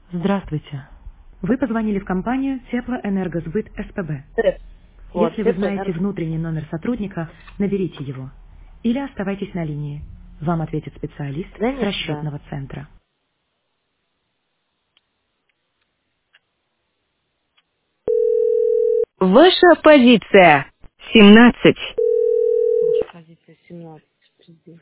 Здравствуйте. Вы позвонили в компанию Теплоэнергосбыт СПБ. Вот, Если вы знаете теплоэнерго. внутренний номер сотрудника, наберите его. Или оставайтесь на линии. Вам ответит специалист Да с не сюда. расчетного центра. Ваша позиция. 17. Наша позиция 17. Приди.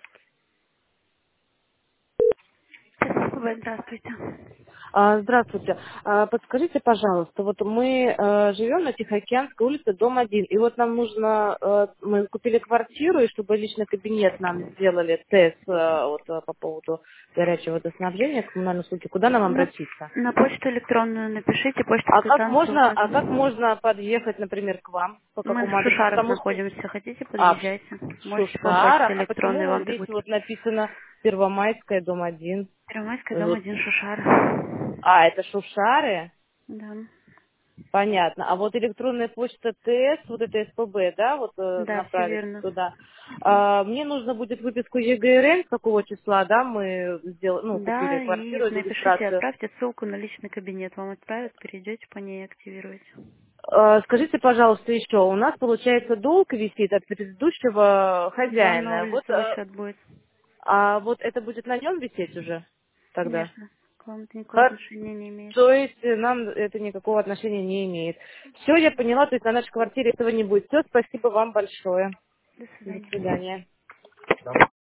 Здравствуйте. Здравствуйте. Подскажите, пожалуйста, вот мы живем на Тихоокеанской улице, дом 1, и вот нам нужно, мы купили квартиру, и чтобы личный кабинет нам сделали тест по поводу горячего водоснабжения, коммунальной услуги, куда нам На, обратиться? на почту электронную напишите, почта А как квитанция можно, а как указана. можно подъехать, например, к вам? По Мы в какому адресу? Шушарах Потому что находимся. Хотите, А, подъезжайте. в Можете по почте Шушарах? А электронной, почему вам здесь будет. вот написано Первомайская, дом 1? Первомайская, дом Вот. 1, Шушары. Это Шушары? Да. Понятно. А вот электронная почта ТС, вот это СПБ, да, вот Да, все направить верно. туда. Мне нужно будет выписку ЕГРН, с какого числа, да, мы купили Да, и квартиру, напишите, регистрацию. отправьте ссылку на личный кабинет. Вам отправят, перейдете по ней и активируете. Скажите, пожалуйста, еще, у нас, получается, долг висит от предыдущего Вам на хозяина. лицевой счет будет. А вот это будет на нем висеть уже тогда? Конечно. К вам это никакого Хо- отношения не имеет. То есть нам это никакого отношения не имеет. Все, я поняла, то есть на нашей квартире этого не будет. Все, спасибо вам большое. До До свидания. свидания.